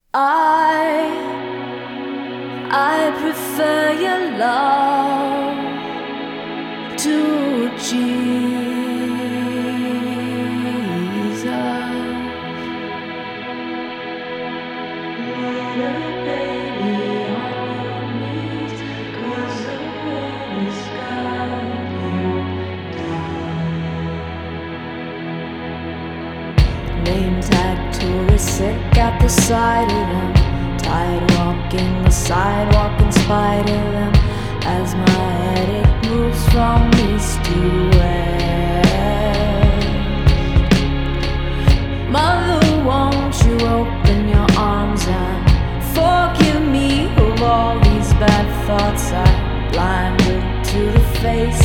I prefer your love to Jesus. Little baby on your knees, 'cause the rain has got you down. Name tag tourist sick at the sight of them. Tide walking the sidewalk in spite of them. As my headache moves from east to west. Mother, won't you open your arms and forgive me of all these bad thoughts I blinded to the face